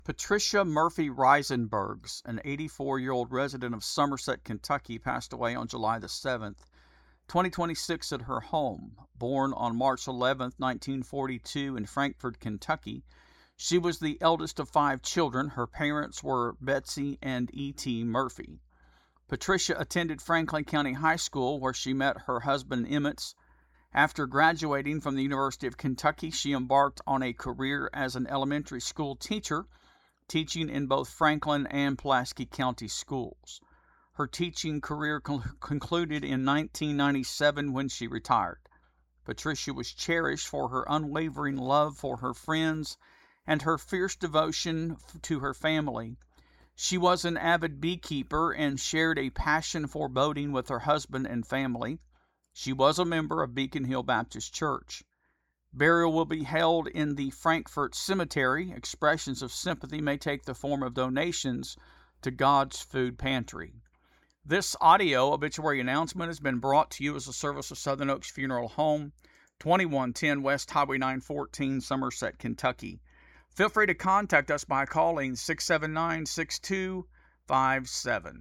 Patricia Murphy Reisenbergs, an 84-year-old resident of Somerset, Kentucky, passed away on July the 7th, 2026 at her home. Born on March 11, 1942 in Frankfort, Kentucky, she was the eldest of 5 children. Her parents were Betsy and E.T. Murphy. Patricia attended Franklin County High School, where she met her husband Emmett. After graduating from the University of Kentucky, she embarked on a career as an elementary school teacher, teaching in both Franklin and Pulaski County schools. Her teaching career concluded in 1997 when she retired. Patricia was cherished for her unwavering love for her friends and her fierce devotion to her family. She was an avid beekeeper and shared a passion for boating with her husband and family. She was a member of Beacon Hill Baptist Church. Burial will be held in the Frankfort Cemetery. Expressions of sympathy may take the form of donations to God's Food Pantry. This audio obituary announcement has been brought to you as a service of Southern Oaks Funeral Home, 2110 West Highway 914, Somerset, Kentucky. Feel free to contact us by calling 679-6257.